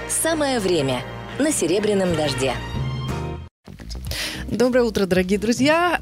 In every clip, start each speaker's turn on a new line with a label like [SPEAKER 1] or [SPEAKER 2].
[SPEAKER 1] Самое время на «Серебряном дожде».
[SPEAKER 2] Доброе утро, дорогие друзья.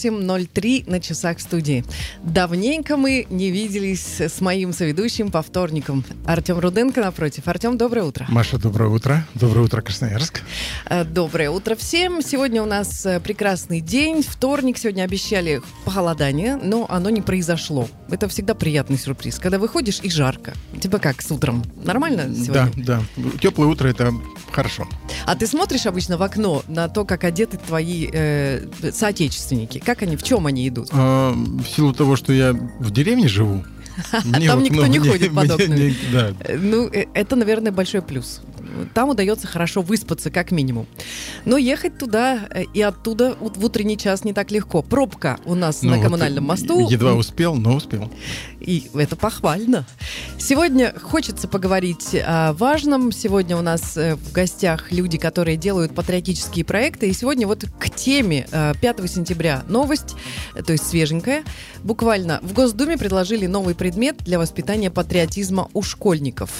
[SPEAKER 2] 8:03 на часах в студии. Давненько мы не виделись с моим соведущим по вторникам. Артем Руденко напротив. Артем, доброе утро.
[SPEAKER 3] Маша, доброе утро. Доброе утро, Красноярск.
[SPEAKER 2] Доброе утро всем. Сегодня у нас прекрасный день. Вторник. Сегодня обещали похолодание, но оно не произошло. Это всегда приятный сюрприз. Когда выходишь и жарко. Тебя как с утром? Нормально сегодня?
[SPEAKER 3] Да. Теплое утро — это хорошо.
[SPEAKER 2] А ты смотришь обычно в окно на то, как одеты твои соотечественники? Как они, в чем они идут?
[SPEAKER 3] В силу того, что я в деревне живу,
[SPEAKER 2] там никто не ходит под окнами.
[SPEAKER 3] Да.
[SPEAKER 2] Ну, это, наверное, большой плюс. Там удается хорошо выспаться, как минимум. Но ехать туда и оттуда в утренний час не так легко. Пробка у нас на Коммунальном мосту.
[SPEAKER 3] Едва успел, но успел.
[SPEAKER 2] И это похвально. Сегодня хочется поговорить о важном. Сегодня у нас в гостях люди, которые делают патриотические проекты. И сегодня вот к теме 5 сентября новость, то есть свеженькая. Буквально в Госдуме предложили новый предмет для воспитания патриотизма у школьников.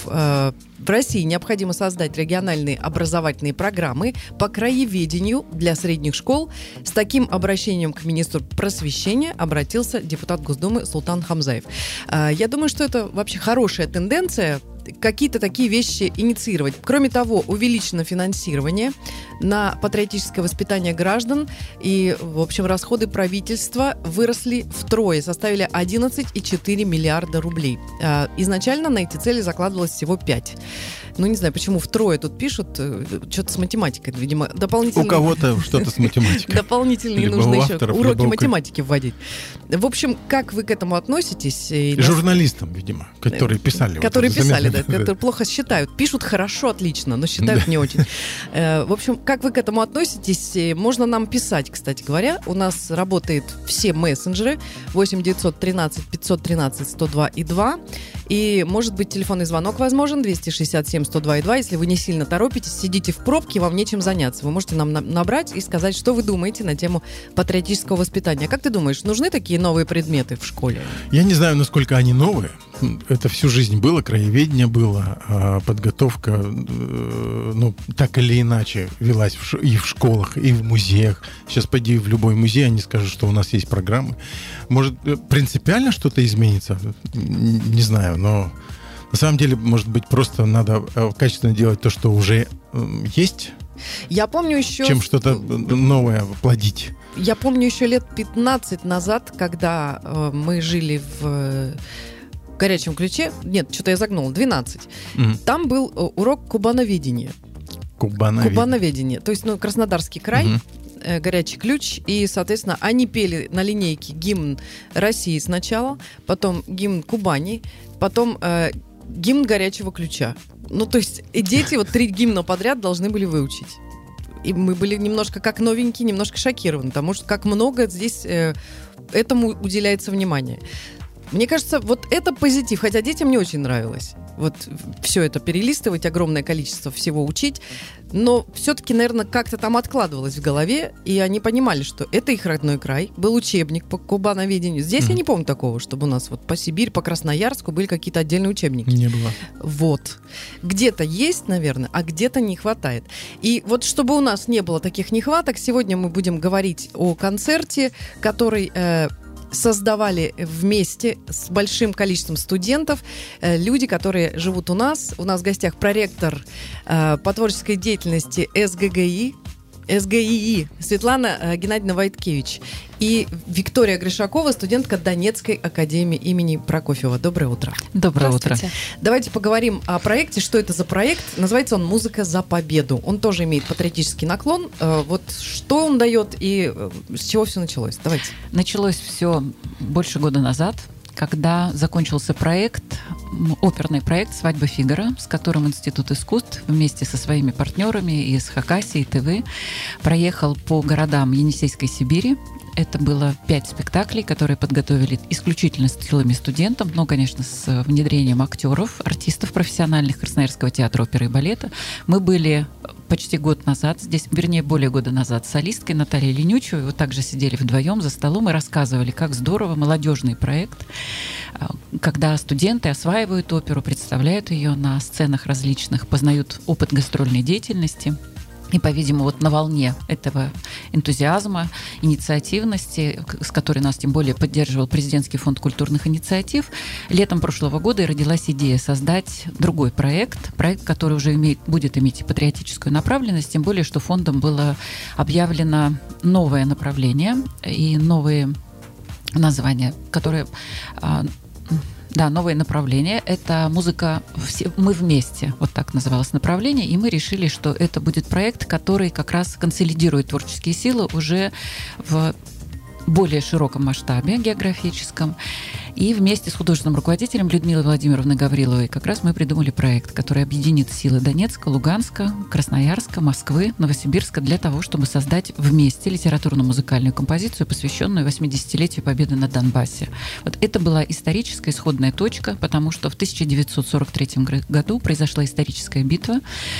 [SPEAKER 2] В России необходимо создать региональные образовательные программы по краеведению для средних школ. С таким обращением к министру просвещения обратился депутат Госдумы Султан Хамзаев. Я думаю, что это вообще хорошая тенденция какие-то такие вещи инициировать. Кроме того, увеличено финансирование на патриотическое воспитание граждан. И, в общем, расходы правительства выросли втрое, составили 11,4 миллиарда рублей. Изначально на эти цели закладывалось всего 5. Ну, не знаю, почему втрое тут пишут. Что-то с математикой, видимо.
[SPEAKER 3] У кого-то что-то с математикой.
[SPEAKER 2] Дополнительные нужно еще уроки математики вводить. В общем, как вы к этому относитесь?
[SPEAKER 3] Журналистам, видимо, которые писали.
[SPEAKER 2] Которые писали, да, которые плохо считают. Пишут хорошо, отлично, но считают не очень. В общем, как вы к этому относитесь? Можно нам писать, кстати говоря. У нас работают все мессенджеры 8 913 513 102 и 2. И, может быть, телефонный звонок возможен 267 102 и 2. Если вы не сильно торопитесь, сидите в пробке, вам нечем заняться. Вы можете нам набрать и сказать, что вы думаете на тему патриотического воспитания. Как ты думаешь, нужны такие новые предметы в школе?
[SPEAKER 3] Я не знаю, насколько они новые. Это всю жизнь было, краеведение было, подготовка, ну, так или иначе велась и в школах, и в музеях. Сейчас пойди в любой музей, они скажут, что у нас есть программы. Может, принципиально что-то изменится? Не знаю, но на самом деле, может быть, просто надо качественно делать то, что уже есть.
[SPEAKER 2] Я помню еще...
[SPEAKER 3] Чем что-то новое плодить.
[SPEAKER 2] Я помню еще лет 15 назад, когда мы жили в горячем ключе. Нет, что-то я загнула. 12. Там был урок кубановедения. Кубановедение. То есть, Краснодарский край, горячий ключ. И, соответственно, они пели на линейке гимн России сначала, потом гимн Кубани, потом гимн горячего ключа. Ну, то есть, и дети 3 гимна подряд должны были выучить. И мы были немножко как новенькие, немножко шокированы, потому что как много здесь этому уделяется внимание. Мне кажется, вот это позитив, хотя детям не очень нравилось. Вот все это перелистывать, огромное количество всего учить. Но все-таки, наверное, как-то там откладывалось в голове, и они понимали, что это их родной край. Был учебник по кубановедению. Здесь я не помню такого, чтобы у нас вот по Сибири, по Красноярску были какие-то отдельные учебники.
[SPEAKER 3] Не было.
[SPEAKER 2] Вот. Где-то есть, наверное, а где-то не хватает. И вот чтобы у нас не было таких нехваток, сегодня мы будем говорить о концерте, который... создавали вместе с большим количеством студентов люди, которые живут у нас. У нас в гостях проректор по творческой деятельности СГИИ Светлана Геннадьевна Вайткевич и Виктория Гришакова, студентка Донецкой академии имени Прокофьева. Доброе утро.
[SPEAKER 4] Доброе утро.
[SPEAKER 2] Давайте поговорим о проекте. Что это за проект? Называется он «Музыка за победу». Он тоже имеет патриотический наклон. Вот что он дает и с чего все началось? Давайте.
[SPEAKER 4] Началось все больше года назад, когда закончился проект, оперный проект «Свадьба Фигаро», с которым Институт искусств вместе со своими партнерами из Хакасии и Тывы проехал по городам Енисейской Сибири. Это было 5 спектаклей, которые подготовили исключительно с силами студентов, но, конечно, с внедрением актеров, артистов профессиональных Красноярского театра оперы и балета. Мы были почти год назад, здесь, вернее, более года назад, с солисткой Натальей Ленючевой. Вот также сидели вдвоем за столом и рассказывали, как здорово, молодежный проект, когда студенты осваивают оперу, представляют ее на сценах различных, познают опыт гастрольной деятельности. И, по-видимому, вот на волне этого энтузиазма, инициативности, с которой нас тем более поддерживал Президентский фонд культурных инициатив, летом прошлого года и родилась идея создать другой проект, который уже будет иметь патриотическую направленность, тем более, что фондом было объявлено новое направление и новые названия, которые... Да, новое направление. Это музыка «Мы вместе», вот так называлось направление, и мы решили, что это будет проект, который как раз консолидирует творческие силы уже в более широком масштабе географическом. И вместе с художественным руководителем Людмилой Владимировной Гавриловой как раз мы придумали проект, который объединит силы Донецка, Луганска, Красноярска, Москвы, Новосибирска для того, чтобы создать вместе литературно-музыкальную композицию, посвященную 80-летию Победы на Донбассе. Вот это была историческая исходная точка, потому что в 1943 году произошла историческая битва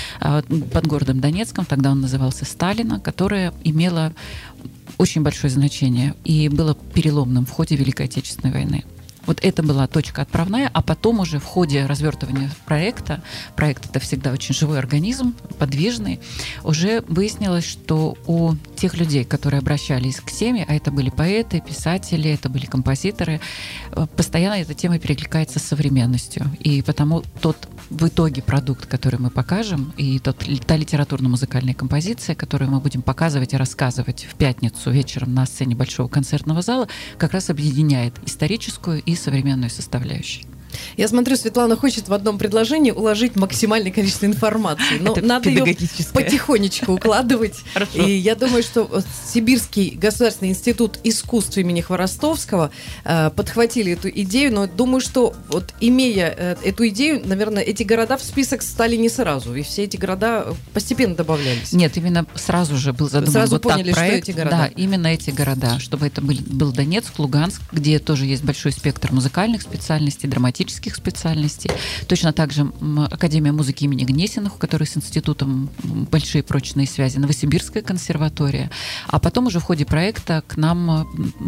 [SPEAKER 4] под городом Донецком, тогда он назывался Сталина, которая имела очень большое значение и было переломным в ходе Великой Отечественной войны. Вот это была точка отправная, а потом уже в ходе развертывания проект это всегда очень живой организм, подвижный, уже выяснилось, что у тех людей, которые обращались к теме, а это были поэты, писатели, это были композиторы, постоянно эта тема перекликается с современностью. И потому тот в итоге продукт, который мы покажем, и та литературно-музыкальная композиция, которую мы будем показывать и рассказывать в пятницу вечером на сцене Большого концертного зала, как раз объединяет историческую и современную составляющую.
[SPEAKER 2] Я смотрю, Светлана хочет в одном предложении уложить максимальное количество информации, но надо ее потихонечку укладывать.
[SPEAKER 4] Хорошо.
[SPEAKER 2] И я думаю, что Сибирский государственный институт искусств имени Хворостовского подхватили эту идею, но думаю, что вот имея эту идею, наверное, эти города в список стали не сразу, и все эти города постепенно добавлялись.
[SPEAKER 4] Нет, именно сразу же был задуман
[SPEAKER 2] сразу
[SPEAKER 4] вот
[SPEAKER 2] поняли,
[SPEAKER 4] так проект.
[SPEAKER 2] что эти города.
[SPEAKER 4] Да, именно эти города, чтобы это был Донецк, Луганск, где тоже есть большой спектр музыкальных специальностей, драматических специальностей. Точно так же Академия музыки имени Гнесиных, у которой с институтом большие прочные связи, Новосибирская консерватория. А потом уже в ходе проекта к нам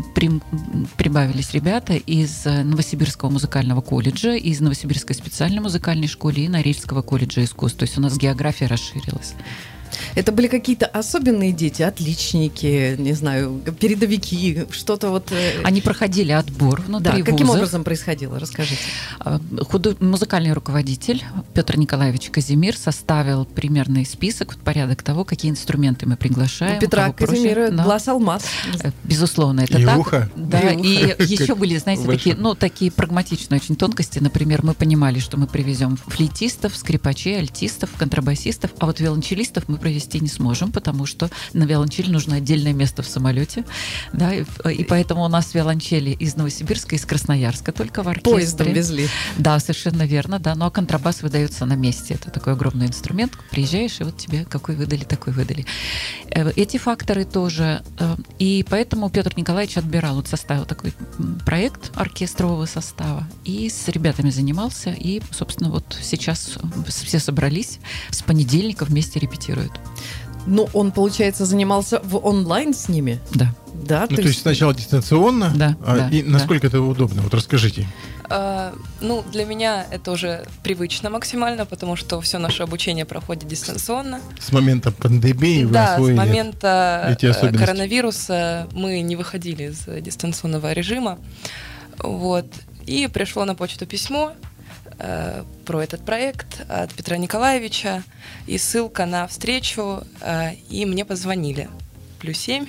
[SPEAKER 4] прибавились ребята из Новосибирского музыкального колледжа, из Новосибирской специальной музыкальной школы и Норильского колледжа искусств. То есть у нас география расширилась.
[SPEAKER 2] Это были какие-то особенные дети, отличники, не знаю, передовики, что-то вот...
[SPEAKER 4] Они проходили отбор внутри вузов.
[SPEAKER 2] Каким образом происходило? Расскажите.
[SPEAKER 4] Музыкальный руководитель Петр Николаевич Казимир составил примерный список, порядок того, какие инструменты мы приглашаем.
[SPEAKER 2] У Петра Казимира глаз алмаз.
[SPEAKER 4] Безусловно, это
[SPEAKER 3] и
[SPEAKER 4] так.
[SPEAKER 3] Ухо.
[SPEAKER 4] Да, и еще были, знаете, такие прагматичные очень тонкости. Например, мы понимали, что мы привезем флейтистов, скрипачей, альтистов, контрабасистов, а вот виолончелистов мы провести не сможем, потому что на виолончели нужно отдельное место в самолете. Да, и поэтому у нас виолончели из Новосибирска, из Красноярска только в оркестре.
[SPEAKER 2] Поездом везли.
[SPEAKER 4] Да, совершенно верно. Да, ну а контрабас выдается на месте. Это такой огромный инструмент. Приезжаешь, и вот тебе какой выдали, такой выдали. Эти факторы тоже. И поэтому Петр Николаевич отбирал, вот составил такой проект оркестрового состава и с ребятами занимался. И, собственно, вот сейчас все собрались, с понедельника вместе репетируют.
[SPEAKER 2] Ну, он, получается, занимался в онлайн с ними?
[SPEAKER 4] Да.
[SPEAKER 2] Да,
[SPEAKER 3] то есть сначала дистанционно,
[SPEAKER 4] да,
[SPEAKER 3] и насколько это удобно? Вот расскажите.
[SPEAKER 5] Ну, для меня это уже привычно максимально, потому что все наше обучение проходит дистанционно.
[SPEAKER 3] С момента пандемии вы освоили?
[SPEAKER 5] Да, с момента
[SPEAKER 3] эти особенности.
[SPEAKER 5] Коронавируса мы не выходили из дистанционного режима. Вот. И пришло на почту письмо про этот проект от Петра Николаевича и ссылка на встречу, и мне позвонили. +7.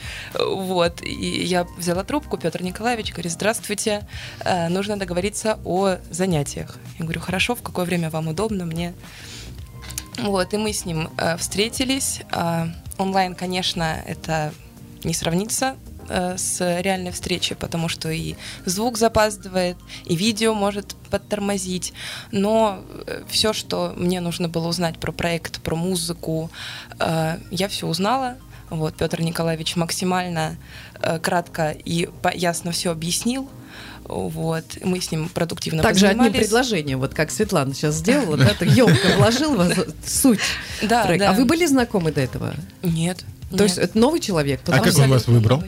[SPEAKER 5] Вот. И я взяла трубку, Петр Николаевич говорит: здравствуйте, нужно договориться о занятиях. Я говорю: хорошо, в какое время вам удобно мне? Вот, и мы с ним встретились. Онлайн, конечно, это не сравнится с реальной встречей, потому что и звук запаздывает, и видео может подтормозить, но все, что мне нужно было узнать про проект, про музыку, я все узнала. Вот, Петр Николаевич максимально кратко и ясно все объяснил. Вот. Мы с ним продуктивно
[SPEAKER 2] Также
[SPEAKER 5] позанимались.
[SPEAKER 2] одним предложением, вот как Светлана сейчас сделала, да, так ёмко вложила суть проекта. А вы были знакомы до этого?
[SPEAKER 5] Нет.
[SPEAKER 2] То есть это новый человек?
[SPEAKER 3] А как он вас выбрал?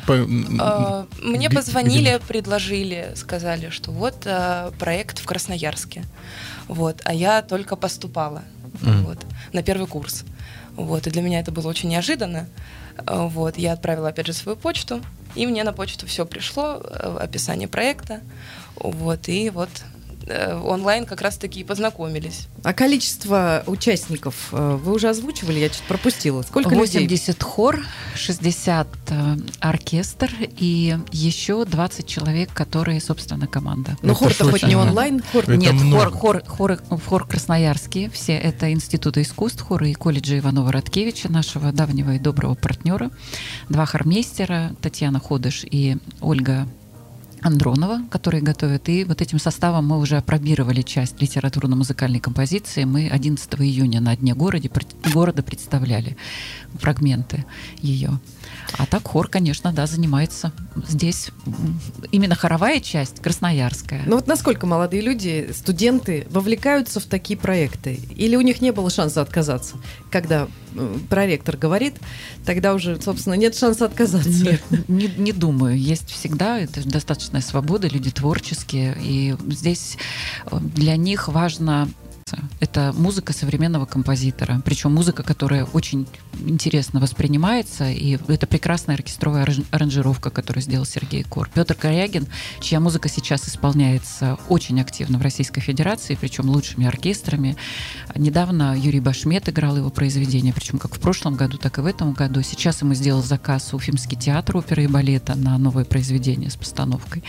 [SPEAKER 5] Мне позвонили, предложили, сказали, что вот проект в Красноярске. Вот, а я только поступала вот, на первый курс. Вот, и для меня это было очень неожиданно. Вот, я отправила, опять же, свою почту, и мне на почту все пришло, описание проекта. Вот, и вот онлайн как раз-таки и познакомились.
[SPEAKER 2] А количество участников вы уже озвучивали? Я что-то пропустила. Сколько
[SPEAKER 4] 80
[SPEAKER 2] людей?
[SPEAKER 4] хор, 60 оркестр и еще 20 человек, которые, собственно, команда.
[SPEAKER 2] Ну,
[SPEAKER 3] Это
[SPEAKER 2] хор-то
[SPEAKER 3] ж
[SPEAKER 2] хоть
[SPEAKER 3] очень
[SPEAKER 2] не
[SPEAKER 3] много.
[SPEAKER 2] онлайн, хор.
[SPEAKER 3] Это
[SPEAKER 4] Нет,
[SPEAKER 3] много.
[SPEAKER 4] хор красноярские, все это институты искусств, хоры и колледжа Иванова-Радкевича, нашего давнего и доброго партнера. 2 хормейстера, Татьяна Ходыш и Ольга Андронова, которые готовят. И вот этим составом мы уже опробировали часть литературно-музыкальной композиции. Мы 11 июня на Дне города представляли фрагменты ее. А так хор, конечно, да, занимается здесь. Именно хоровая часть красноярская.
[SPEAKER 2] Ну вот насколько молодые люди, студенты, вовлекаются в такие проекты? Или у них не было шанса отказаться? Когда проректор говорит, тогда уже, собственно, нет шанса отказаться.
[SPEAKER 4] Нет, не думаю. Есть всегда, это достаточная свобода, люди творческие. И здесь для них важно... Это музыка современного композитора. Причем музыка, которая очень интересно воспринимается. И это прекрасная оркестровая аранжировка, которую сделал Сергей Кор. Петр Корягин, чья музыка сейчас исполняется очень активно в Российской Федерации, причем лучшими оркестрами. Недавно Юрий Башмет играл его произведение, причем как в прошлом году, так и в этом году. Сейчас ему сделал заказ Уфимский театр оперы и балета на новое произведение с постановкой.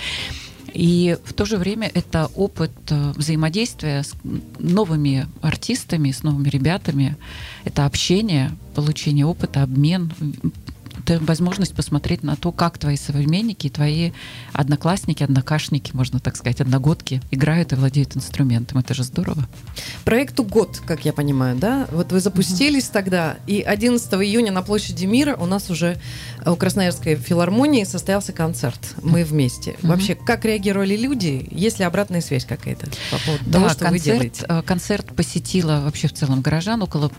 [SPEAKER 4] И в то же время это опыт взаимодействия с новыми артистами, с новыми ребятами. Это общение, получение опыта, обмен. Это возможность посмотреть на то, как твои современники, твои одноклассники, однокашники, можно так сказать, одногодки играют и владеют инструментом. Это же здорово.
[SPEAKER 2] Проекту год, как я понимаю, да? Вот вы запустились тогда, и 11 июня на площади Мира у нас уже у Красноярской филармонии состоялся концерт «Мы вместе». Вообще, как реагировали люди? Есть ли обратная связь какая-то по поводу того, что вы делаете?
[SPEAKER 4] Концерт посетило вообще в целом горожан около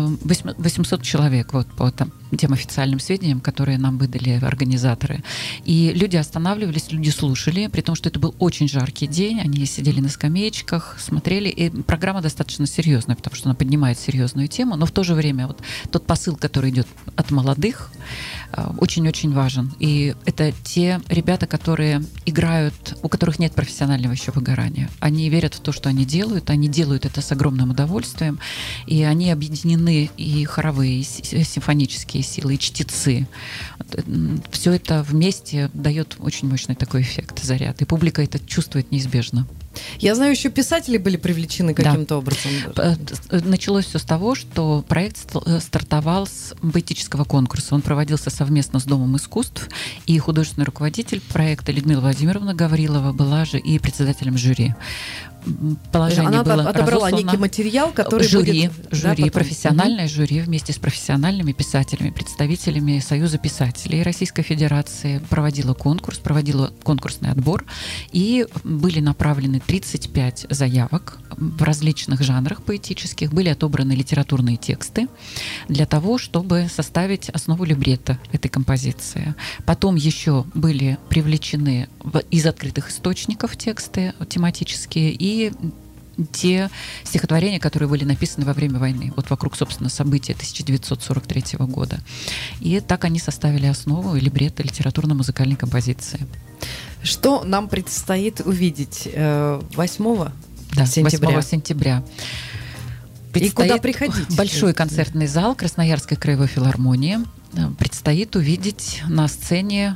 [SPEAKER 4] 800 человек, вот по тем официальным сведениям, которые нам выдали организаторы. И люди останавливались, люди слушали, при том, что это был очень жаркий день, они сидели на скамеечках, смотрели, и программа достаточно серьезная, потому что она поднимает серьезную тему, но в то же время вот тот посыл, который идет от молодых, очень-очень важен. И это те ребята, которые играют, у которых нет профессионального еще выгорания. Они верят в то, что они делают это с огромным удовольствием, и они объединены, и хоровые, и симфонические силы, и чтецы. Все это вместе дает очень мощный такой эффект, заряд. И публика это чувствует неизбежно.
[SPEAKER 2] Я знаю, еще писатели были привлечены каким-то образом.
[SPEAKER 4] Началось все с того, что проект стартовал с поэтического конкурса. Он проводился совместно с Домом искусств, и художественный руководитель проекта Людмила Владимировна Гаврилова была же и председателем жюри. Положение
[SPEAKER 2] Она
[SPEAKER 4] было
[SPEAKER 2] отобрала
[SPEAKER 4] разослано.
[SPEAKER 2] некий материал, который
[SPEAKER 4] жюри,
[SPEAKER 2] будет...
[SPEAKER 4] профессиональное жюри вместе с профессиональными писателями, представителями Союза писателей Российской Федерации проводила конкурсный отбор, и были направлены 35 заявок в различных жанрах поэтических, были отобраны литературные тексты для того, чтобы составить основу либретто этой композиции. Потом еще были привлечены из открытых источников тексты тематические и те стихотворения, которые были написаны во время войны, вот вокруг, собственно, событий 1943 года. И так они составили основу либретто литературно-музыкальной композиции.
[SPEAKER 2] Что нам предстоит увидеть 8
[SPEAKER 4] Да,
[SPEAKER 2] сентября?
[SPEAKER 4] 8 сентября.
[SPEAKER 2] И куда приходить?
[SPEAKER 4] Большой концертный зал Красноярской краевой филармонии. Предстоит увидеть на сцене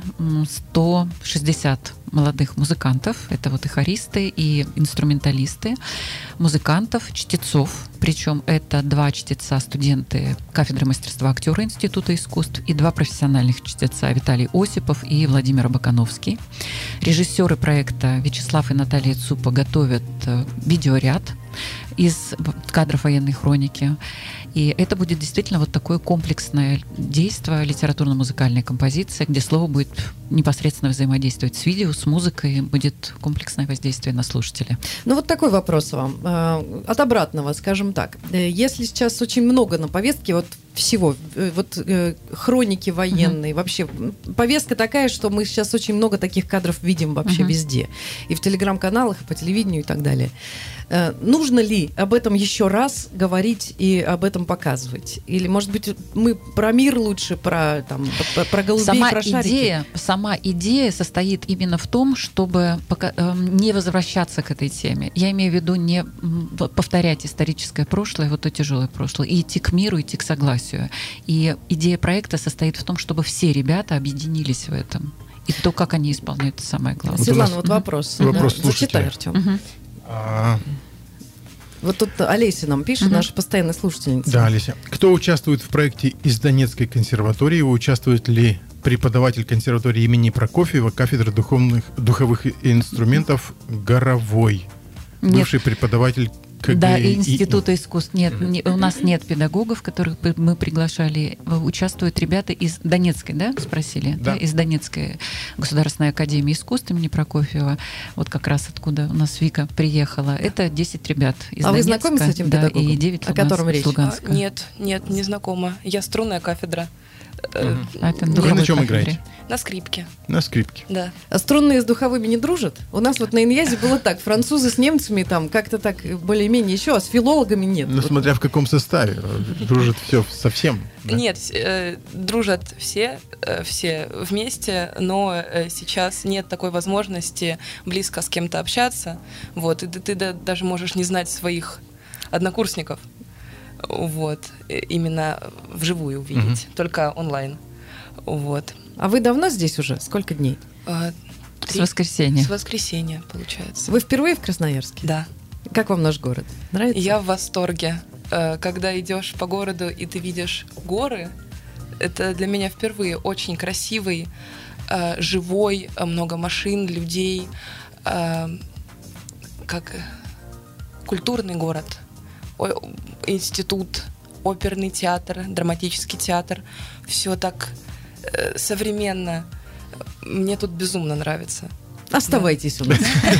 [SPEAKER 4] 160 молодых музыкантов. Это вот и хористы, и инструменталисты, музыкантов, чтецов, Причем это 2 чтеца, студенты кафедры мастерства актера Института искусств, и 2 профессиональных чтеца, Виталий Осипов и Владимир Абакановский. Режиссеры проекта Вячеслав и Наталья Цупа готовят видеоряд из кадров военной хроники. И это будет действительно вот такое комплексное действие, литературно-музыкальная композиция, где слово будет непосредственно взаимодействовать с видео, с музыкой, будет комплексное воздействие на слушателя.
[SPEAKER 2] Ну вот такой вопрос вам. От обратного, скажем так. Если сейчас очень много на повестке вот всего, вот хроники военные, вообще повестка такая, что мы сейчас очень много таких кадров видим вообще везде. И в телеграм-каналах, и по телевидению, и так далее. Нужно ли об этом еще раз говорить и об этом показывать? Или, может быть, мы про мир лучше, про голубей, про шарики?
[SPEAKER 4] Сама идея состоит именно в том, чтобы не возвращаться к этой теме. Я имею в виду не повторять историческое прошлое, вот то тяжелое прошлое, и идти к миру, идти к согласию. И идея проекта состоит в том, чтобы все ребята объединились в этом. И то, как они исполняют, это самое главное.
[SPEAKER 2] Светлана, вот вопрос. Зачитай, Артем. Вот тут Олеся нам пишет, наша постоянная слушательница.
[SPEAKER 3] Да, Олеся. Кто участвует в проекте из Донецкой консерватории? Участвует ли преподаватель консерватории имени Прокофьева, кафедры духовых инструментов Горовой? Бывший преподаватель КГИ.
[SPEAKER 4] Да, и Института искусств. Нет, у нас нет педагогов, которых мы приглашали. Участвуют ребята из Донецкой, да, спросили?
[SPEAKER 3] Да.
[SPEAKER 4] Из Донецкой государственной академии искусств имени Прокофьева. Вот как раз откуда у нас Вика приехала. Это 10 ребят из Донецка.
[SPEAKER 2] Вы знакомы с этим педагогом,
[SPEAKER 4] и 9
[SPEAKER 2] о котором речь?
[SPEAKER 5] Нет, не знакома. Я струнная кафедра.
[SPEAKER 3] Вы на чем играете?
[SPEAKER 5] На скрипке.
[SPEAKER 3] На скрипке.
[SPEAKER 5] Да.
[SPEAKER 2] А струнные с духовыми не дружат? У нас вот на Иньязе было так. Французы с немцами там как-то так более-менее еще, а с филологами нет.
[SPEAKER 3] Ну, смотря в каком составе. Дружат все совсем. Да?
[SPEAKER 5] Нет, дружат все вместе, но сейчас нет такой возможности близко с кем-то общаться. Вот, и ты даже можешь не знать своих однокурсников. Вот, именно вживую увидеть, только онлайн. Вот.
[SPEAKER 2] А вы давно здесь уже? Сколько дней?
[SPEAKER 4] С воскресенья.
[SPEAKER 5] С воскресенья, получается.
[SPEAKER 2] Вы впервые в Красноярске?
[SPEAKER 5] Да.
[SPEAKER 2] Как вам наш город? Нравится?
[SPEAKER 5] Я в восторге. Когда идешь по городу и ты видишь горы, это для меня впервые очень красивый, живой, много машин, людей, как культурный город. Институт, оперный театр, драматический театр. Все так современно. Мне тут безумно нравится.
[SPEAKER 2] Оставайтесь у нас.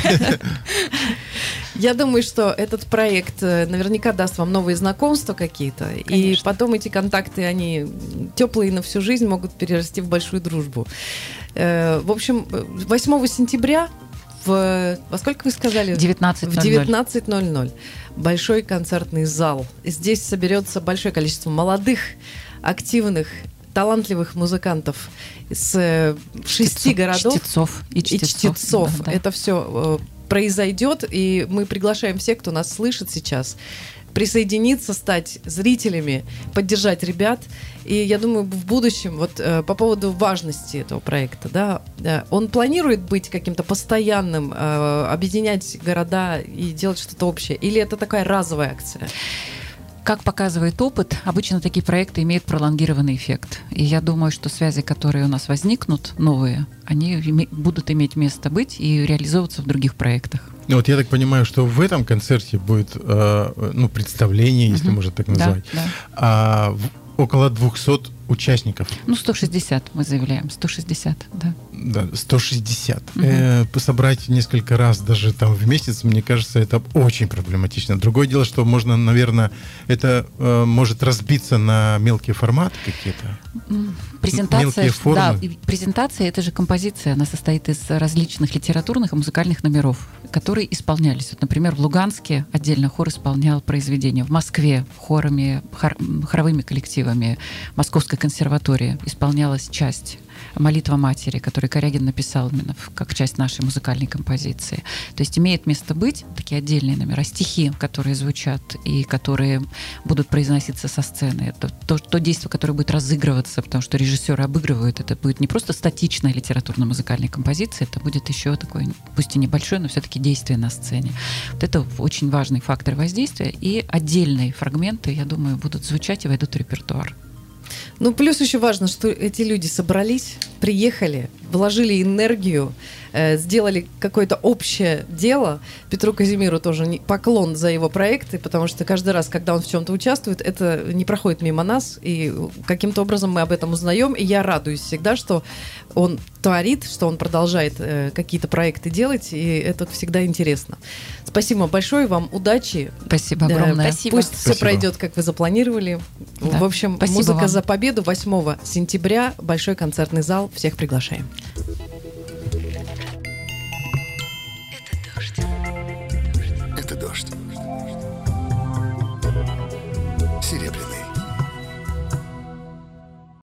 [SPEAKER 2] Я думаю, что этот проект наверняка даст вам новые знакомства какие-то. И потом эти контакты, они теплые на всю жизнь, могут перерасти в большую дружбу. В общем, 8 сентября во сколько вы сказали?
[SPEAKER 4] 19:00.
[SPEAKER 2] В 19:00. Большой концертный зал. Здесь соберется большое количество молодых, активных, талантливых музыкантов с 6 городов.
[SPEAKER 4] Чтецов и чтецов.
[SPEAKER 2] Да. Это все произойдет, и мы приглашаем всех, кто нас слышит сейчас, присоединиться, стать зрителями, поддержать ребят. И я думаю, в будущем, вот по поводу важности этого проекта, да, он планирует быть каким-то постоянным, объединять города и делать что-то общее? Или это такая разовая акция?
[SPEAKER 4] Как показывает опыт, обычно такие проекты имеют пролонгированный эффект. И я думаю, что связи, которые у нас возникнут, новые, они будут иметь место быть и реализовываться в других проектах.
[SPEAKER 3] Ну, вот я так понимаю, что в этом концерте будет представление, если можно так назвать, около 200 участников.
[SPEAKER 4] 160 мы заявляем, 160, да.
[SPEAKER 3] Да, 160. Собрать несколько раз даже там в месяц, мне кажется, это очень проблематично. Другое дело, что можно, наверное, это может разбиться на мелкие форматы какие-то.
[SPEAKER 4] Презентация, да, презентация — это же композиция, она состоит из различных литературных и музыкальных номеров, которые исполнялись. Вот, например, в Луганске отдельно хор исполнял произведения, в Москве хорами, хоровыми коллективами Московской Московской консерватории исполнялась часть «Молитва матери», которую Корягин написал именно как часть нашей музыкальной композиции. То есть имеет место быть такие отдельные номера, стихи, которые звучат и которые будут произноситься со сцены. Это то действие, которое будет разыгрываться, потому что режиссеры обыгрывают. Это будет не просто статичная литературно-музыкальная композиция, это будет еще такое, пусть и небольшое, но все-таки действие на сцене. Вот это очень важный фактор воздействия. И отдельные фрагменты, я думаю, будут звучать и войдут в репертуар.
[SPEAKER 2] Ну, плюс еще важно, что эти люди собрались, приехали, вложили энергию, сделали какое-то общее дело. Петру Казимиру тоже поклон за его проекты, потому что каждый раз, когда он в чем-то участвует, это не проходит мимо нас, и каким-то образом мы об этом узнаем, и я радуюсь всегда, что он творит, что он продолжает какие-то проекты делать, и это всегда интересно. Спасибо большое вам, удачи.
[SPEAKER 4] Спасибо огромное.
[SPEAKER 5] Спасибо.
[SPEAKER 2] Пусть все пройдет, как вы запланировали.
[SPEAKER 4] Да.
[SPEAKER 2] В общем,
[SPEAKER 4] Спасибо
[SPEAKER 2] «Музыка
[SPEAKER 4] вам.
[SPEAKER 2] за победу» 8 сентября, Большой концертный зал. Всех приглашаем.